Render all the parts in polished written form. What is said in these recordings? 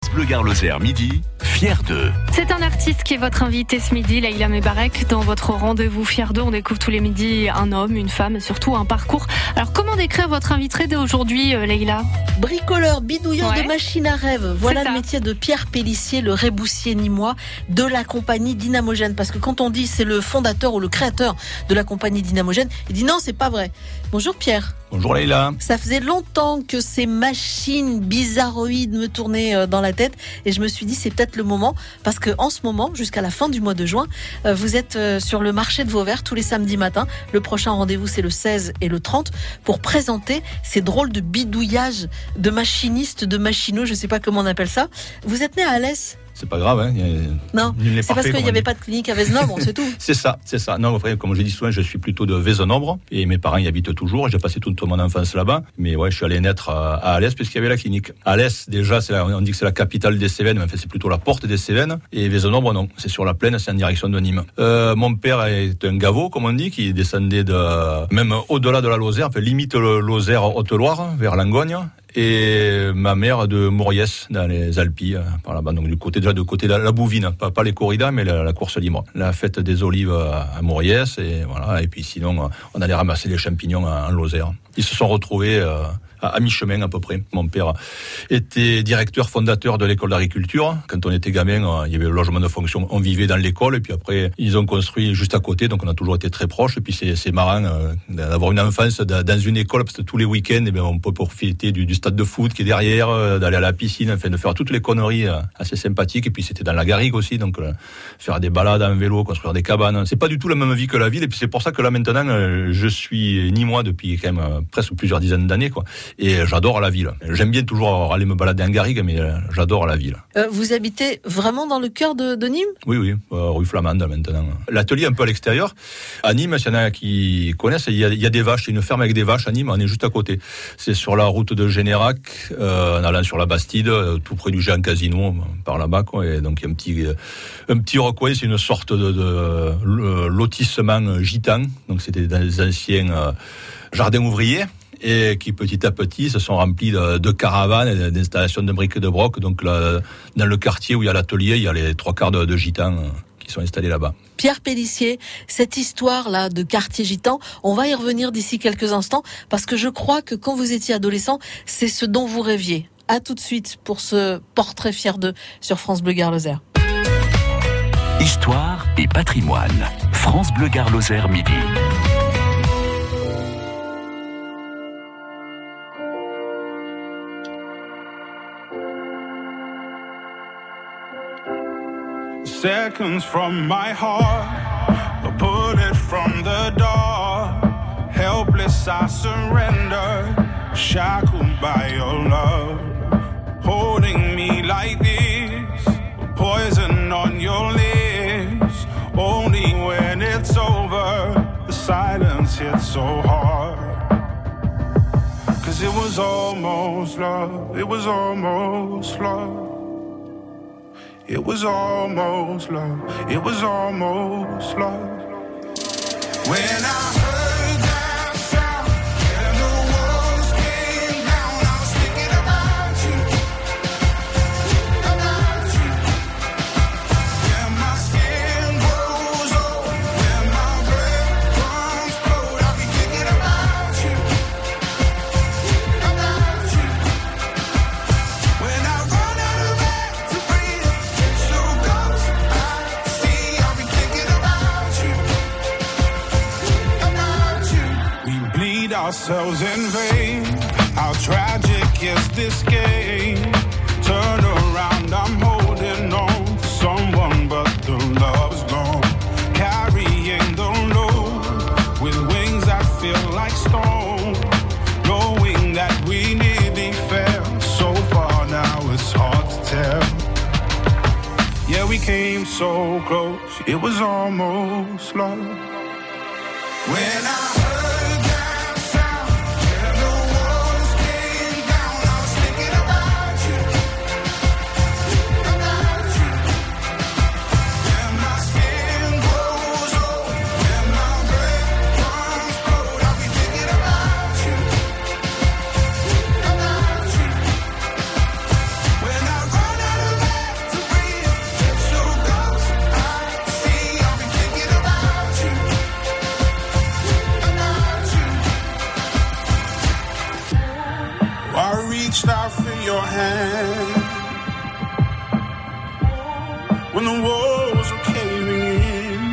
Bleu Gare-Lozère midi, Fier d'eux. C'est un artiste qui est votre invité ce midi, Leïla Mebarek. Dans votre rendez-vous Fier d'eux, on découvre tous les midis un homme, une femme, et surtout un parcours. Alors comment décrire votre invité d'aujourd'hui, Leïla ? Bricoleur, bidouilleur Ouais. de machines à rêve. Voilà C'est ça. le métier de Pierre Pélissier, le réboussier nîmois de la compagnie Dynamogène. Parce que quand on dit c'est le fondateur ou le créateur de la compagnie Dynamogène, il dit non, c'est pas vrai. Bonjour Pierre. Bonjour Leïla. Ça faisait longtemps que ces machines bizarroïdes me tournaient dans la tête et je me suis dit c'est peut-être le moment parce que en ce moment, jusqu'à la fin du mois de juin, vous êtes sur le marché de Vauvert tous les samedis matins. Le prochain rendez-vous c'est le 16 et le 30 pour présenter ces drôles de bidouillages de machinistes, de machineux, je sais pas comment on appelle ça. Vous êtes né à Alès ? C'est pas grave, hein. Non, Nul n'est c'est parce parfait, qu'il comme n'y on avait dit. pas de clinique à Vézenobre, c'est tout. C'est ça. Non, après, comme je dis souvent, je suis plutôt de Vézenobre et mes parents y habitent toujours. J'ai passé toute mon enfance là-bas. Mais ouais, je suis allé naître à Alès puisqu'il y avait la clinique. Alès, déjà, on dit que c'est la capitale des Cévennes, mais en fait, c'est plutôt la porte des Cévennes. Et Vézenobre, non. C'est sur la plaine, c'est en direction de Nîmes. Mon père est un gavot, comme on dit, qui descendait même au-delà de la Lozère, enfin, limite le Lozère Haute-Loire, vers Langogne. Et ma mère de Mauriès, dans les Alpes, par là-bas. Donc, du côté de la bouvine. Pas les corridas, mais la course libre. La fête des olives à Mauriès, et voilà. Et puis sinon, on allait ramasser les champignons en Lozère. Ils se sont retrouvés, à mi-chemin à peu près. Mon père était directeur fondateur de l'école d'agriculture. Quand on était gamin, il y avait le logement de fonction. On vivait dans l'école et puis après, ils ont construit juste à côté. Donc on a toujours été très proches. Et puis c'est marrant d'avoir une enfance dans une école parce que tous les week-ends, on peut profiter du stade de foot qui est derrière, d'aller à la piscine, enfin de faire toutes les conneries assez sympathiques. Et puis c'était dans la garrigue aussi, donc faire des balades en vélo, construire des cabanes. C'est pas du tout la même vie que la ville. Et puis c'est pour ça que là maintenant, je suis nîmois depuis quand même presque plusieurs dizaines d'années, quoi. Et j'adore la ville. J'aime bien toujours aller me balader en garrigue, mais j'adore la ville. Vous habitez vraiment dans le cœur de Nîmes ? Oui, rue Flamande maintenant. L'atelier un peu à l'extérieur. À Nîmes, s'il y en a qui connaissent, il y a des vaches, il y a une ferme avec des vaches à Nîmes, on est juste à côté. C'est sur la route de Générac, en allant sur la Bastide, tout près du Géant Casino, par là-bas, quoi. Et donc il y a un petit recoin, c'est une sorte de lotissement gitan. Donc c'était dans les anciens jardins ouvriers. Et qui petit à petit se sont remplis de caravanes et d'installations de briques et de broc. Donc là, dans le quartier où il y a l'atelier, il y a les 3/4 de gitans qui sont installés là-bas. Pierre Pélissier, cette histoire-là de quartier gitan, on va y revenir d'ici quelques instants parce que je crois que quand vous étiez adolescent, c'est ce dont vous rêviez. À tout de suite pour ce portrait Fier d'eux sur France Bleu Gare-Lozère. Histoire et patrimoine. France Bleu Gare-Lozère midi. Seconds from my heart, a bullet from the door. Helpless I surrender, shackled by your love. Holding me like this, poison on your lips. Only when it's over, the silence hits so hard. 'Cause it was almost love, it was almost love. It was almost love, it was almost love. When I heard that sound and the walls came down, I was thinking about you. When my skin grows old, when my breath runs cold, I'll be thinking about you. When I run out of air to breathe, so close, I see, I'll be thinking about you. We bleed ourselves in vain. How tragic is this game? Turn around, I'm holding on to someone, but the love's gone. Carrying the load with wings that feel like stone. Knowing that we nearly fell so far, now it's hard to tell. Yeah, we came so close, it was almost love. When I heard that sound and the walls came down, I was thinking about you. When my skin grows old, when my breath runs cold, I'll be thinking about you. When I run out of hand when the walls are caving in.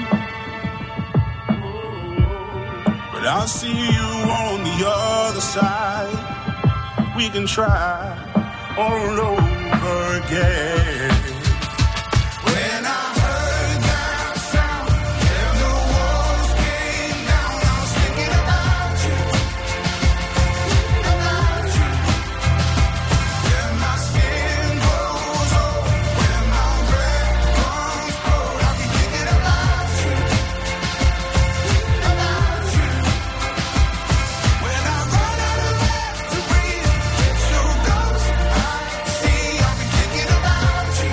But I see you on the other side. We can try all over again. When I heard that sound, and the walls came down, I was thinking about you. When my skin grows old, when my breath comes cold, I'll be thinking about you. When I run out of air to breathe, it's your ghost I see. I'll be thinking about you.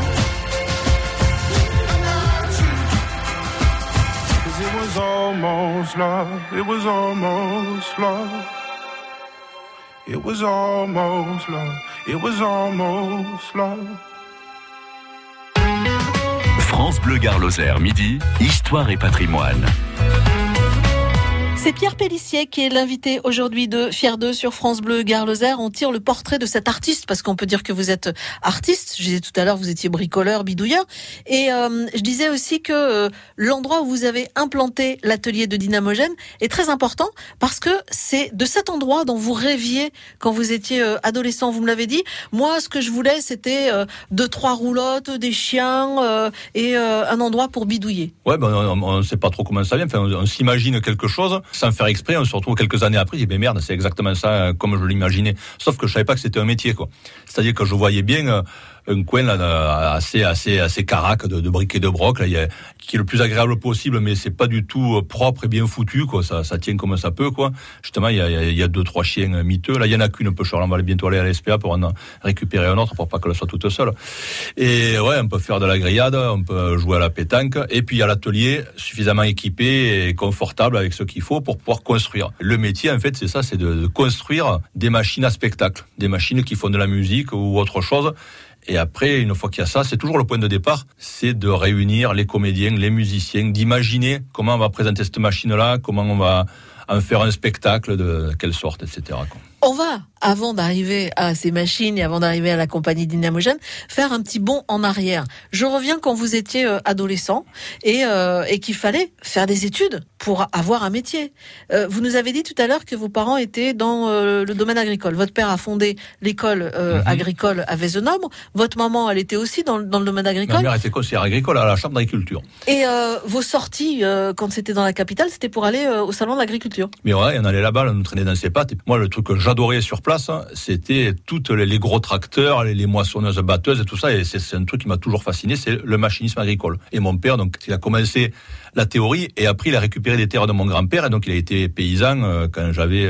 'Cause it was almost love. It was almost love. It was almost love. It was almost love. France Bleu Gard Lozère, midi, Histoire et patrimoine. C'est Pierre Pélissier qui est l'invité aujourd'hui de Fier 2 sur France Bleu Gard Lozère. On tire le portrait de cet artiste parce qu'on peut dire que vous êtes artiste. Je disais tout à l'heure, vous étiez bricoleur, bidouilleur. Et je disais aussi que l'endroit où vous avez implanté l'atelier de Dynamogène est très important parce que c'est de cet endroit dont vous rêviez quand vous étiez adolescent. Vous me l'avez dit. Moi, ce que je voulais, c'était 2-3 roulottes, des chiens et un endroit pour bidouiller. Ouais, on ne sait pas trop comment ça vient. Enfin, on s'imagine quelque chose. Sans faire exprès, on se retrouve quelques années après, je dis, merde, c'est exactement ça comme je l'imaginais. Sauf que je savais pas que c'était un métier, quoi. C'est-à-dire que je voyais bien un coin là, assez caraque de briques et de broc, là, qui est le plus agréable possible, mais c'est pas du tout propre et bien foutu, quoi. Ça tient comme ça peut, quoi. Justement, il y a 2-3 chiens miteux. Là, il y en a qu'une, on va bientôt aller à l'SPA pour en récupérer un autre, pour pas qu'elle soit toute seule. Et ouais, on peut faire de la grillade, on peut jouer à la pétanque, et puis à l'atelier, suffisamment équipé et confortable avec ce qu'il faut pour pouvoir construire. Le métier, en fait, c'est ça, c'est de construire des machines à spectacle, des machines qui font de la musique ou autre chose. Et après, une fois qu'il y a ça, c'est toujours le point de départ, c'est de réunir les comédiens, les musiciens, d'imaginer comment on va présenter cette machine-là, comment on va en faire un spectacle, de quelle sorte, etc., quoi. On va, avant d'arriver à ces machines et avant d'arriver à la compagnie Dynamogène, faire un petit bond en arrière. Je reviens quand vous étiez adolescent et qu'il fallait faire des études pour avoir un métier. Vous nous avez dit tout à l'heure que vos parents étaient dans le domaine agricole. Votre père a fondé l'école agricole à Vézenombre. Votre maman, elle était aussi dans le domaine agricole. Ma mère était conseillère agricole à la chambre d'agriculture. Et vos sorties, quand c'était dans la capitale, c'était pour aller au salon de l'agriculture. Mais ouais, on allait là-bas, on nous traînait dans ses pattes. Et moi, le truc que j'adorais sur place, c'était toutes les gros tracteurs, les moissonneuses, batteuses et tout ça. Et c'est un truc qui m'a toujours fasciné, c'est le machinisme agricole. Et mon père, donc, il a commencé la théorie et après il a récupéré des terres de mon grand-père et donc il a été paysan quand j'avais,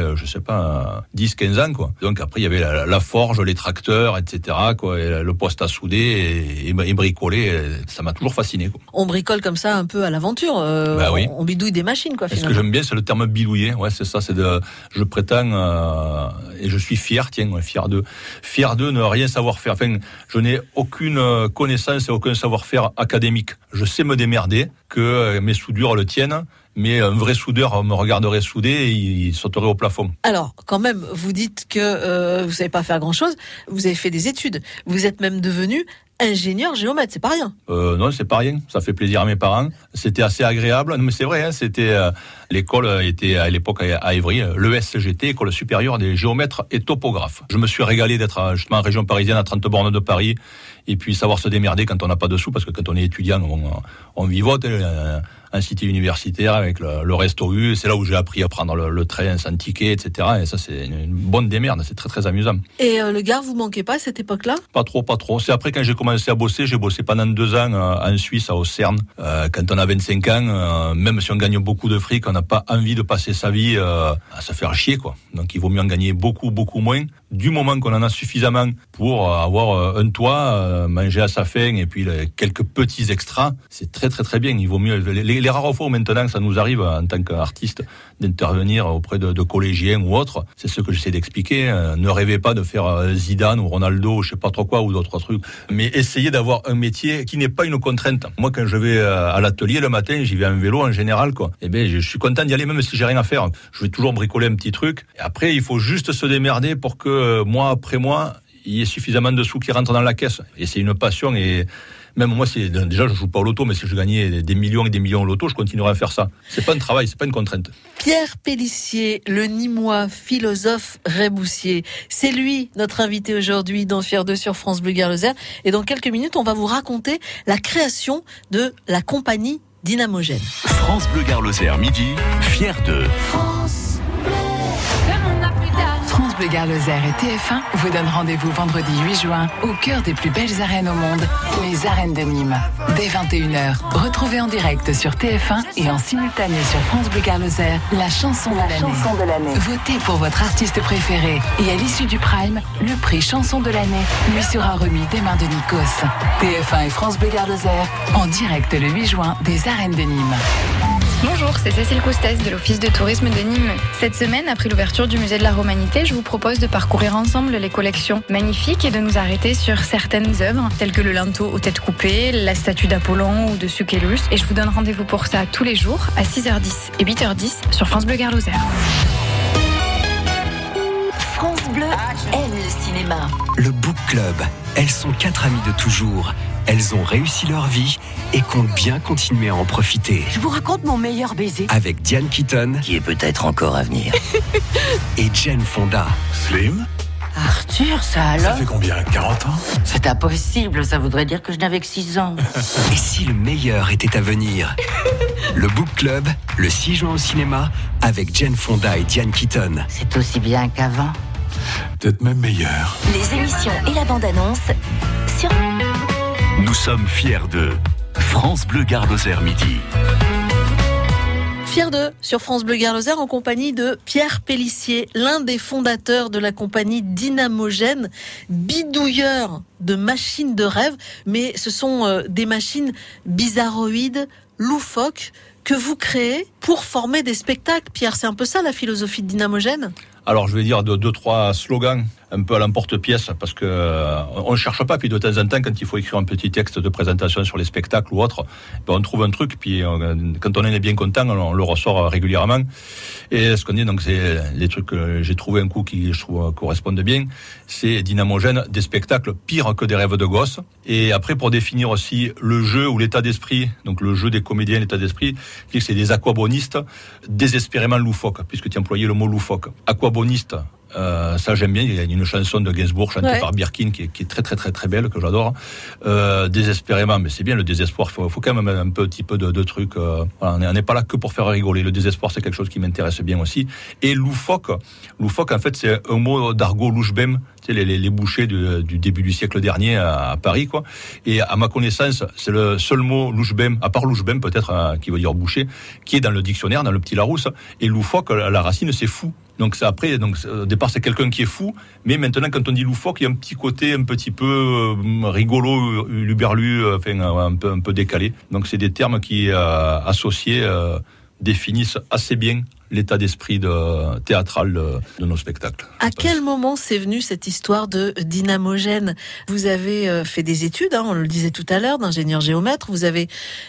10-15 ans, quoi. Donc après il y avait la forge, les tracteurs, etc., quoi, et le poste à souder et bricoler. Et ça m'a toujours fasciné, quoi. On bricole comme ça un peu à l'aventure. Oui. On bidouille des machines, quoi. Ce que j'aime bien, c'est le terme bidouiller. Ouais, c'est ça. Je prétends et je suis fier. Tiens, fier de ne rien savoir faire. Enfin, je n'ai aucune connaissance et aucun savoir-faire académique. Je sais me démerder, que mes soudures le tiennent, mais un vrai soudeur me regarderait souder et il sauterait au plafond. Alors, quand même, vous dites que vous savez pas faire grand-chose. Vous avez fait des études. Vous êtes même devenu ingénieur géomètre, c'est pas rien. Non, c'est pas rien. Ça fait plaisir à mes parents. C'était assez agréable. Non, mais c'est vrai, hein, l'école était à l'époque à Évry, l'ESGT, École supérieure des géomètres et topographes. Je me suis régalé d'être justement en région parisienne, à 30 bornes de Paris, et puis savoir se démerder quand on n'a pas de sous, parce que quand on est étudiant, on vivote. Un cité universitaire avec le resto U, c'est là où j'ai appris à prendre le train sans ticket, etc. Et ça, c'est une bonne démerde, c'est très très amusant. Et le Gard, vous manquez pas à cette époque-là ? Pas trop. C'est après quand j'ai commencé à bosser, j'ai bossé pendant 2 ans en Suisse, à Auxerre. Quand on a 25 ans, même si on gagne beaucoup de fric, on n'a pas envie de passer sa vie à se faire chier, quoi. Donc il vaut mieux en gagner beaucoup moins, du moment qu'on en a suffisamment pour avoir un toit, manger à sa faim et puis quelques petits extras. C'est très très très bien. Il vaut mieux les rares fois où maintenant ça nous arrive en tant qu'artiste d'intervenir auprès de collégiens ou autres, c'est ce que j'essaie d'expliquer. Ne rêvez pas de faire Zidane ou Ronaldo, je sais pas trop quoi, ou d'autres trucs, mais essayez d'avoir un métier qui n'est pas une contrainte. Moi, quand je vais à l'atelier le matin, j'y vais en vélo en général, quoi. Et ben, je suis content d'y aller, même si j'ai rien à faire. Je vais toujours bricoler un petit truc. Et après, il faut juste se démerder pour que mois après mois, il y ait suffisamment de sous qui rentrent dans la caisse. Et c'est une passion. Et même moi, déjà, je joue pas au loto, mais si je gagnais des millions et des millions au loto, je continuerais à faire ça. C'est pas un travail, c'est pas une contrainte. Pierre Pélissier, le Nîmois, philosophe réboussier. C'est lui, notre invité aujourd'hui dans Fier 2 sur France Bleu Gard-Lozère. Et dans quelques minutes, on va vous raconter la création de la compagnie Dynamogène. France Bleu Gard-Lozère, midi, Fier 2. France Bleu Gard-Lozère et TF1 vous donnent rendez-vous vendredi 8 juin au cœur des plus belles arènes au monde, les arènes de Nîmes. Dès 21h, retrouvez en direct sur TF1 et en simultané sur France Bleu Gard-Lozère la chanson de l'année. Votez pour votre artiste préféré et à l'issue du Prime, le prix chanson de l'année lui sera remis des mains de Nikos. TF1 et France Bleu Gard-Lozère en direct le 8 juin des arènes de Nîmes. Bonjour, c'est Cécile Coustès de l'Office de tourisme de Nîmes. Cette semaine, après l'ouverture du musée de la Romanité, je vous propose de parcourir ensemble les collections magnifiques et de nous arrêter sur certaines œuvres, telles que le linteau aux têtes coupées, la statue d'Apollon ou de Succellus. Et je vous donne rendez-vous pour ça tous les jours à 6h10 et 8h10 sur France Bleu Gard-Lozère. France Bleu aime le cinéma. Le Book Club. Elles sont 4 amies de toujours. Elles ont réussi leur vie et comptent bien continuer à en profiter. Je vous raconte mon meilleur baiser. Avec Diane Keaton, qui est peut-être encore à venir, et Jane Fonda. Slim ? Arthur, ça alors ? Ça fait combien ? 40 ans ? C'est impossible, ça voudrait dire que je n'avais que 6 ans. Et si le meilleur était à venir ? Le Book Club, le 6 juin au cinéma, avec Jane Fonda et Diane Keaton. C'est aussi bien qu'avant. Peut-être même meilleur. Les émissions et la bande-annonce sur... Nous sommes fiers de France Bleu Gard-Lozère midi. Fier 2 sur France Bleu Gard-Lozère en compagnie de Pierre Pélissier, l'un des fondateurs de la compagnie Dynamogène, bidouilleur de machines de rêve, mais ce sont des machines bizarroïdes, loufoques, que vous créez pour former des spectacles. Pierre, c'est un peu ça la philosophie de Dynamogène ? Alors, je vais dire 2-3 slogans un peu à l'emporte-pièce, parce que on ne cherche pas, puis de temps en temps, quand il faut écrire un petit texte de présentation sur les spectacles ou autre, ben on trouve un truc, puis quand on en est bien content, on le ressort régulièrement. Et ce qu'on dit, donc, c'est les trucs que j'ai trouvé un coup qui, je trouve, correspondent bien, c'est Dynamogène, des spectacles pires que des rêves de gosse. Et après, pour définir aussi le jeu ou l'état d'esprit, donc le jeu des comédiens, l'état d'esprit, c'est des aquabonistes désespérément loufoques, puisque tu employais le mot loufoque. Aquaboniste, ça j'aime bien, il y a une chanson de Gainsbourg chantée par Birkin qui est très très très très belle, que j'adore. Désespérément, mais c'est bien le désespoir, il faut quand même un petit peu de trucs. Voilà, on n'est pas là que pour faire rigoler, le désespoir c'est quelque chose qui m'intéresse bien aussi. Et loufoque en fait c'est un mot d'argot louche-bème, tu sais, les bouchers du début du siècle dernier à Paris, quoi. Et à ma connaissance, c'est le seul mot louche-bème, à part louche-bème peut-être, qui veut dire boucher, qui est dans le dictionnaire, dans le petit Larousse. Et loufoque, la racine c'est fou. Donc ça, après, au départ c'est quelqu'un qui est fou, mais maintenant quand on dit loufoque, il y a un petit côté un petit peu rigolo, luberlu, enfin un peu décalé. Donc c'est des termes qui associés définissent assez bien l'état d'esprit théâtral de nos spectacles. À quel moment c'est venu cette histoire de Dynamogène ? Vous avez fait des études, on le disait tout à l'heure, d'ingénieur géomètre, vous avez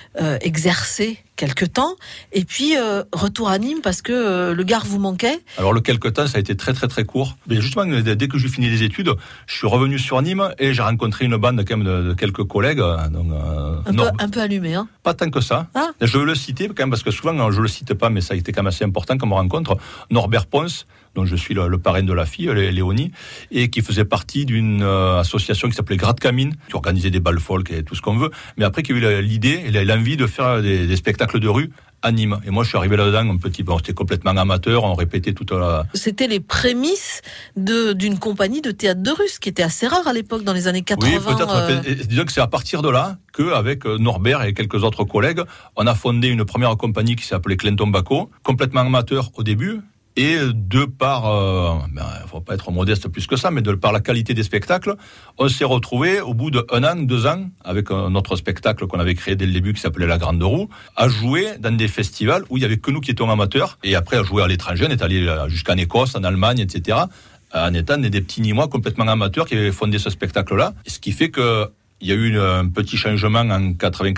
exercé quelque temps, et puis retour à Nîmes parce que le Gard vous manquait. Alors le quelque temps, ça a été très très très court. Mais justement, dès que j'ai fini les études, je suis revenu sur Nîmes et j'ai rencontré une bande quand même de quelques collègues. Donc, un peu allumé, hein ? Pas tant que ça. Ah. Je veux le citer quand même parce que souvent je le cite pas, mais ça a été quand même assez important comme rencontre. Norbert Ponce, dont je suis le parrain de la fille, Léonie, et qui faisait partie d'une association qui s'appelait Gratte Camine, qui organisait des balles folk et tout ce qu'on veut, mais après qui a eu l'idée et l'envie de faire des spectacles de rue à Nîmes. Et moi, je suis arrivé là-dedans c'était complètement amateur, on répétait toute la... C'était les prémices d'une compagnie de théâtre de rue, ce qui était assez rare à l'époque, dans les années 80. Oui, peut-être. Disons que c'est à partir de là qu'avec Norbert et quelques autres collègues, on a fondé une première compagnie qui s'appelait Clinton Baco, complètement amateur au début. Et de par, faut pas être modeste plus que ça, mais de par la qualité des spectacles, on s'est retrouvé au bout de 1 an, 2 ans, avec notre spectacle qu'on avait créé dès le début, qui s'appelait La Grande Roue, à jouer dans des festivals où il y avait que nous qui étions amateurs, et après à jouer à l'étranger, on est allé jusqu'en Écosse, en Allemagne, etc., en étant des petits Nîmois complètement amateurs qui avaient fondé ce spectacle-là, ce qui fait que il y a eu un petit changement en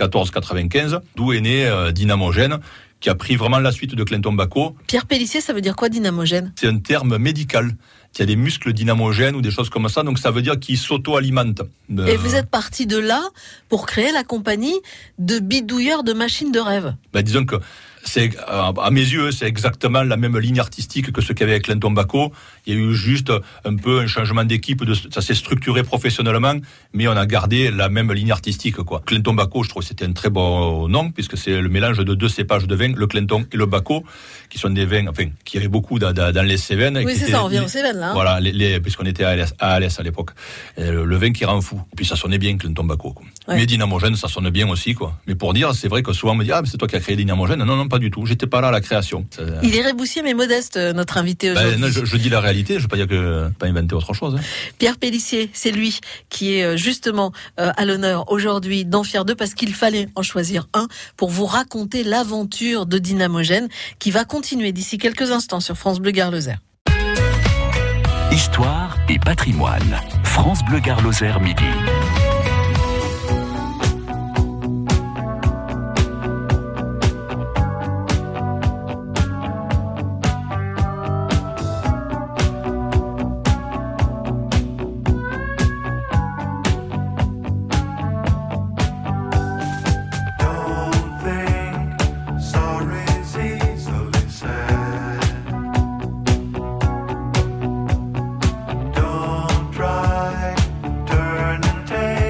94-95, d'où est né Dynamogène, qui a pris vraiment la suite de Clinton Baco. Pierre Pélissier, ça veut dire quoi, Dynamogène ? C'est un terme médical. qui a des muscles dynamogènes ou des choses comme ça, donc ça veut dire qu'il s'auto-alimente. Et vous êtes parti de là pour créer la compagnie de bidouilleurs de machines de rêve. Disons que c'est, à mes yeux, c'est exactement la même ligne artistique que ce qu'il y avait avec Clinton Bacco. Il y a eu juste un peu un changement d'équipe, ça s'est structuré professionnellement, mais on a gardé la même ligne artistique, quoi. Clinton Bacco, je trouve que c'était un très bon nom, puisque c'est le mélange de 2 cépages de vin, le Clinton et le Bacco, qui sont des vins, qui avaient beaucoup dans les Cévennes. Oui, c'est ça, on vient aux Cévennes, là. Voilà, puisqu'on était à Alès à l'époque. Le vin qui rend fou. Et puis ça sonnait bien, Clinton Bacco, quoi. Ouais. Mais Dynamogène, ça sonne bien aussi, quoi. Mais pour dire, c'est vrai que souvent on me dit, mais c'est toi qui as créé Dynamogène. Non, pas du tout. J'étais pas là à la création. Il est réboussier mais modeste, notre invité aujourd'hui. Non, je dis la réalité, je ne veux pas dire que pas inventer autre chose. Hein. Pierre Pélissier, c'est lui qui est justement à l'honneur aujourd'hui dans Fier 2 parce qu'il fallait en choisir un pour vous raconter l'aventure de Dynamogène qui va continuer d'ici quelques instants sur France Bleu Gard Lozère. Histoire et patrimoine. France Bleu Gard Lozère midi. Don't try, turn and take.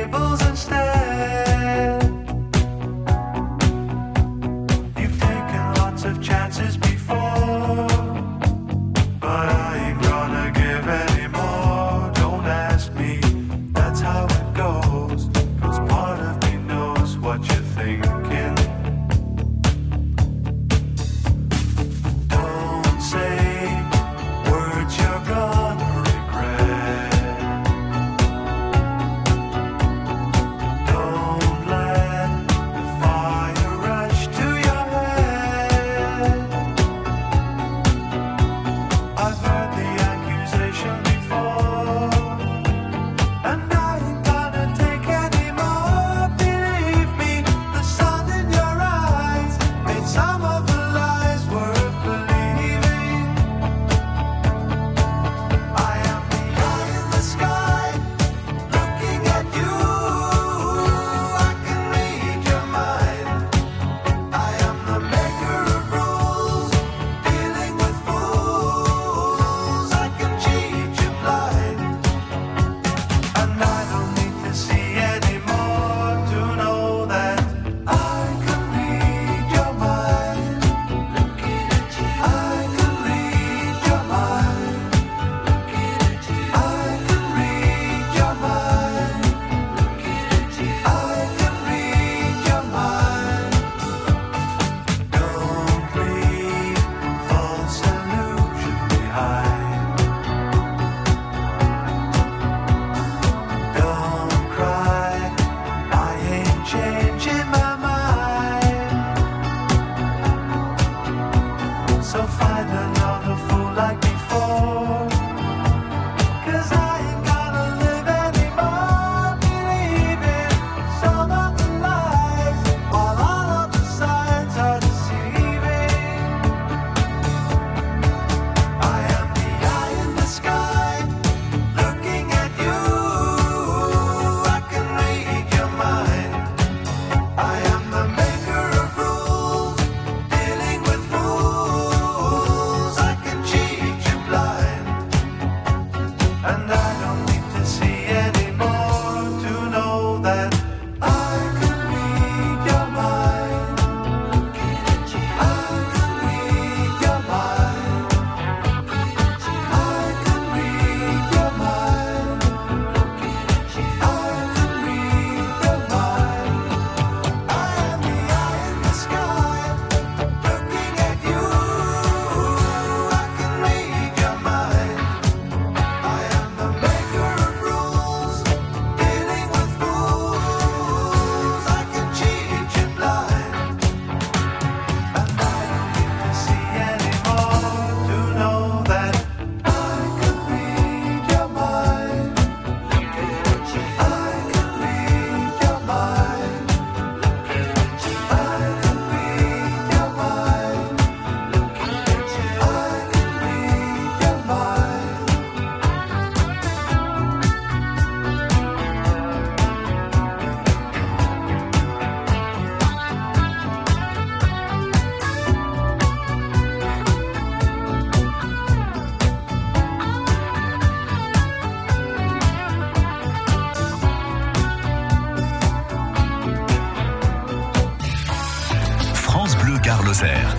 Lozère.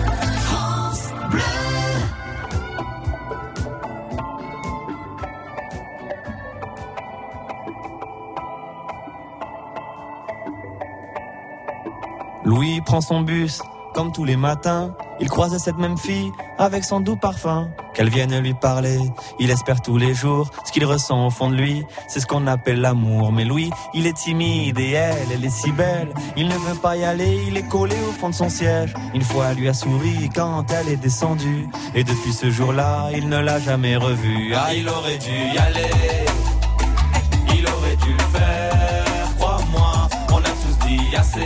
Louis prend son bus, comme tous les matins. Il croise cette même fille, avec son doux parfum. Qu'elle vienne lui parler, il espère tous les jours. Ce qu'il ressent au fond de lui, c'est ce qu'on appelle l'amour. Mais Louis, il est timide et elle est si belle. Il ne veut pas y aller, il est collé au fond de son siège. Une fois, elle lui a souri quand elle est descendue. Et depuis ce jour-là, il ne l'a jamais revue. Ah, il aurait dû y aller, il aurait dû le faire, crois-moi. On a tous dit assez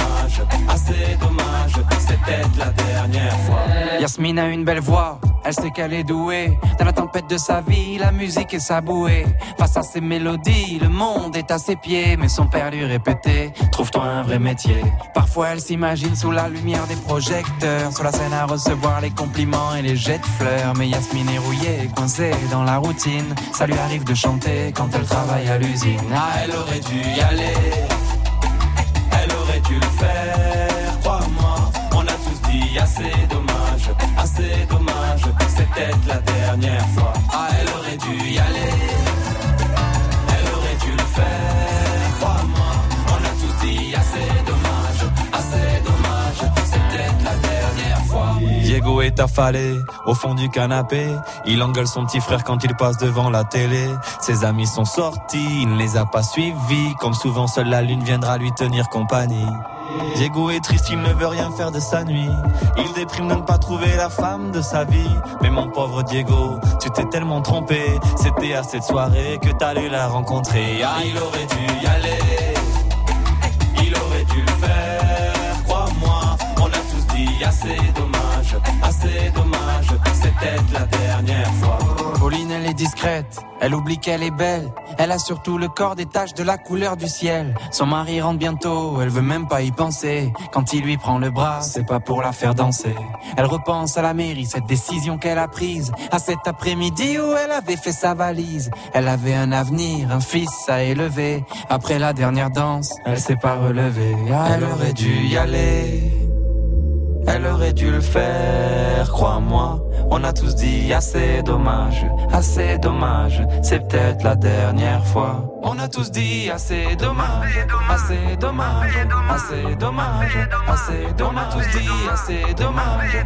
dommage, c'était la dernière fois. Yasmine a une belle voix, elle sait qu'elle est douée. Dans la tempête de sa vie, la musique est sa bouée. Face à ses mélodies, le monde est à ses pieds. Mais son père lui répétait, trouve-toi un vrai métier. Parfois elle s'imagine sous la lumière des projecteurs, sur la scène à recevoir les compliments et les jets de fleurs. Mais Yasmine est rouillée, coincée dans la routine. Ça lui arrive de chanter quand elle travaille à l'usine. Ah, elle aurait dû y aller, elle aurait dû le faire, crois-moi. On a tous dit assez dommage, c'était la dernière fois. Ah, elle aurait dû y aller, elle aurait dû le faire, crois-moi. On a tous dit assez dommage, c'était la dernière fois. Diego est affalé au fond du canapé. Il engueule son petit frère quand il passe devant la télé. Ses amis sont sortis, il ne les a pas suivis. Comme souvent, seule la lune viendra lui tenir compagnie. Diego est triste, il ne veut rien faire de sa nuit. Il déprime de ne pas trouver la femme de sa vie. Mais mon pauvre Diego, tu t'es tellement trompé. C'était à cette soirée que t'allais la rencontrer. Ah, il aurait dû y aller, il aurait dû le faire, crois-moi. On a tous dit assez dommage, c'était la dernière fois. Pauline, elle est discrète, elle oublie qu'elle est belle. Elle a surtout le corps des taches de la couleur du ciel. Son mari rentre bientôt, elle veut même pas y penser. Quand il lui prend le bras, c'est pas pour la faire danser. Elle repense à la mairie, cette décision qu'elle a prise. À cet après-midi où elle avait fait sa valise. Elle avait un avenir, un fils à élever. Après la dernière danse, elle s'est pas relevée. Ah, elle aurait dû y aller, elle aurait dû le faire, crois-moi. On a tous dit assez dommage, c'est peut-être la dernière fois. On a tous dit assez dommage. On a tous dit assez dommage.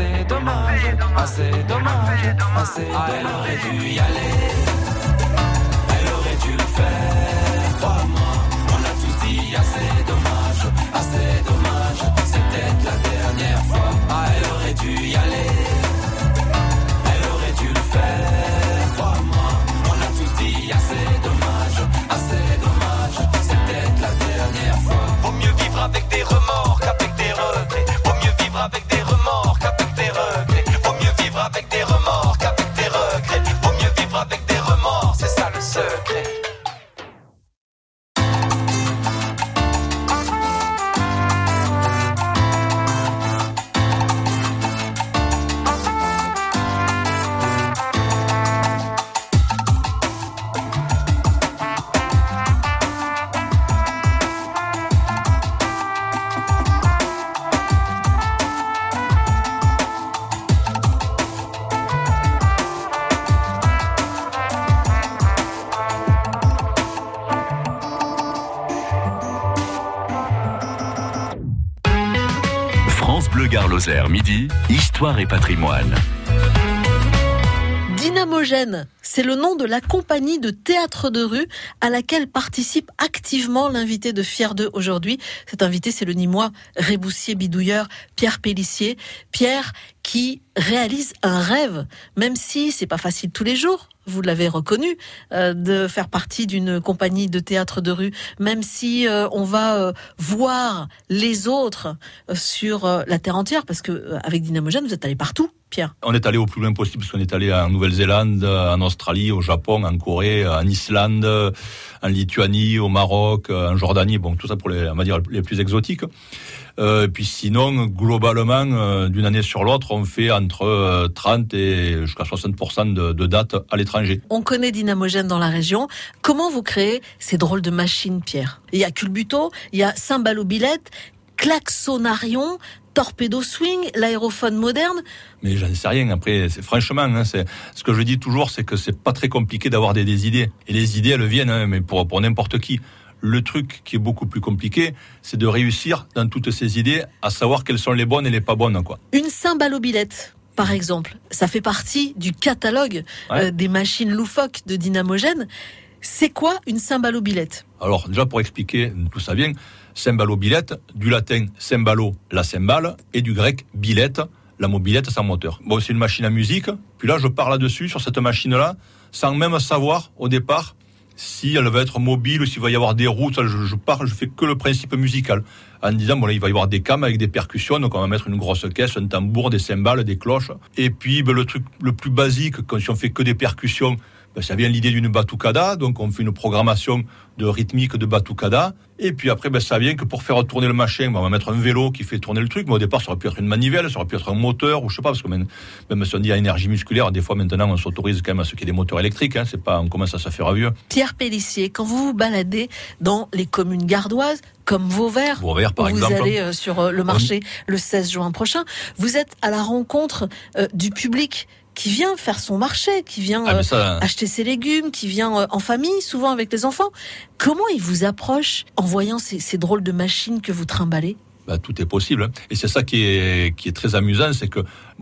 Ah, elle aurait dû y aller, elle aurait dû le faire, crois-moi. On a tous dit assez dommage, c'est peut-être la dernière fois. Ah, elle aurait dû y aller, elle aurait dû le faire, crois-moi. On a tous dit assez dommage, c'est peut-être la dernière fois. Vaut mieux vivre avec des remords qu'avec des regrets. Vaut mieux vivre avec des remords qu'avec des regrets. Vaut mieux vivre avec des remords qu'avec des regrets. Vaut mieux vivre avec des remords, c'est ça le secret. France Bleu Gard Lozère, midi, Histoire et patrimoine. Dynamogène, c'est le nom de la compagnie de théâtre de rue à laquelle participe activement l'invité de Fier 2 aujourd'hui. Cet invité, c'est le Nîmois réboussier-bidouilleur Pierre Pélissier. Pierre qui réalise un rêve, même si c'est pas facile tous les jours. Vous l'avez reconnu, de faire partie d'une compagnie de théâtre de rue, même si on va voir les autres sur la terre entière, parce que avec Dynamogène, vous êtes allé partout, Pierre. On est allé au plus loin possible, parce qu'on est allé en Nouvelle-Zélande, en Australie, au Japon, en Corée, en Islande, en Lituanie, au Maroc, en Jordanie, bon, tout ça pour les, on va dire, les plus exotiques. Puis sinon, globalement, d'une année sur l'autre, on fait entre 30 et jusqu'à 60% de dates à l'étranger. On connaît Dynamogène dans la région. Comment vous créez ces drôles de machines, Pierre ? Il y a Culbuto, il y a Cymbalo-Billette, Klaxonarion. torpedo swing, l'aérophone moderne. Mais j'en sais rien. Après, franchement, ce que je dis toujours, c'est que c'est pas très compliqué d'avoir des idées. Et les idées, elles viennent, mais pour n'importe qui. Le truc qui est beaucoup plus compliqué, c'est de réussir dans toutes ces idées à savoir quelles sont les bonnes et les pas bonnes, quoi. Une cymbalobilette, par exemple, ça fait partie du catalogue des machines loufoques de Dynamogène. C'est quoi une cymbalobilette ? Alors, déjà, pour expliquer d'où ça vient, cymbalobilette, du latin cymbalo, la cymbale, et du grec bilette, la mobilette sans moteur. Bon, c'est une machine à musique, puis là, je pars là-dessus, sur cette machine-là, sans même savoir, au départ, si elle va être mobile ou s'il va y avoir des roues. Je fais que le principe musical. En disant, bon là, il va y avoir des cams avec des percussions, donc on va mettre une grosse caisse, un tambour, des cymbales, des cloches. Et puis, le truc le plus basique, quand si on fait que des percussions, ça vient l'idée d'une batucada, donc on fait une programmation de rythmique de batucada, et puis après ça vient que pour faire tourner le machin, on va mettre un vélo qui fait tourner le truc, mais au départ ça aurait pu être une manivelle, ça aurait pu être un moteur, ou je sais pas, parce que même si on dit à énergie musculaire, des fois maintenant on s'autorise quand même à ce qu'il y ait des moteurs électriques, c'est pas, on commence à se faire vieux. Pierre Pélissier, quand vous vous baladez dans les communes gardoises, comme Vauvert par exemple, vous allez sur le marché le 16 juin prochain, vous êtes à la rencontre du public qui vient faire son marché, qui vient acheter ses légumes, qui vient en famille, souvent avec les enfants. Comment ils vous approchent en voyant ces drôles de machines que vous trimballez ? Tout est possible. Et c'est ça qui est très amusant, c'est que,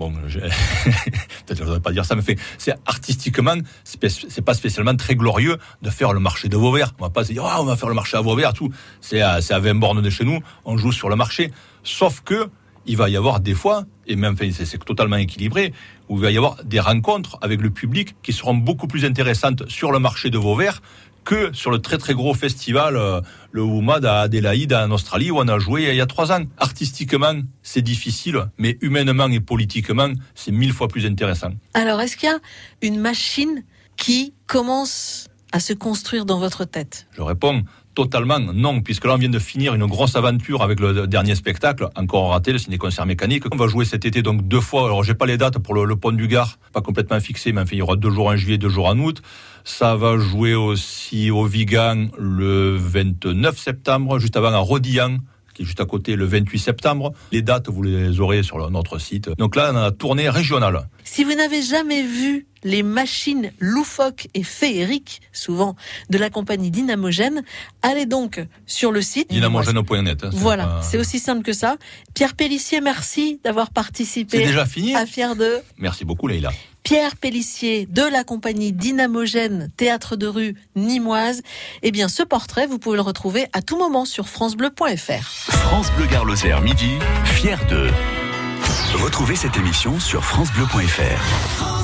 peut-être je ne devrais pas dire ça, mais c'est artistiquement, c'est pas spécialement très glorieux de faire le marché de Vauvert. On va pas se dire, on va faire le marché à Vauvert, tout. C'est à 20 bornes de chez nous, on joue sur le marché. Sauf que, il va y avoir des fois, et même c'est totalement équilibré, où il va y avoir des rencontres avec le public qui seront beaucoup plus intéressantes sur le marché de Vauvert que sur le très très gros festival, le WOMAD à Adélaïde en Australie, où on a joué il y a 3 ans. Artistiquement, c'est difficile, mais humainement et politiquement, c'est 1000 fois plus intéressant. Alors, est-ce qu'il y a une machine qui commence à se construire dans votre tête ? Je réponds totalement non, puisque là on vient de finir une grosse aventure avec le dernier spectacle, encore raté, le ciné-concert mécanique. On va jouer cet été donc 2 fois, alors j'ai pas les dates pour le Pont du Gard, pas complètement fixé, mais enfin il y aura 2 jours en juillet, 2 jours en août. Ça va jouer aussi au Vigan le 29 septembre, juste avant à Rodillan, qui est juste à côté, le 28 septembre. Les dates, vous les aurez sur notre site. Donc là, on a la tournée régionale. Si vous n'avez jamais vu les machines loufoques et féeriques, souvent, de la compagnie Dynamogène, allez donc sur le site dynamogène.net. Voilà, c'est aussi simple que ça. Pierre Pélissier, merci d'avoir participé. C'est déjà fini. À Fier de. Merci beaucoup, Leïla. Pierre Pélissier de la compagnie Dynamogène, théâtre de rue nîmoise. Eh bien, ce portrait, vous pouvez le retrouver à tout moment sur francebleu.fr. France Bleu Gard Lozère, midi, Fier de. Retrouvez cette émission sur francebleu.fr.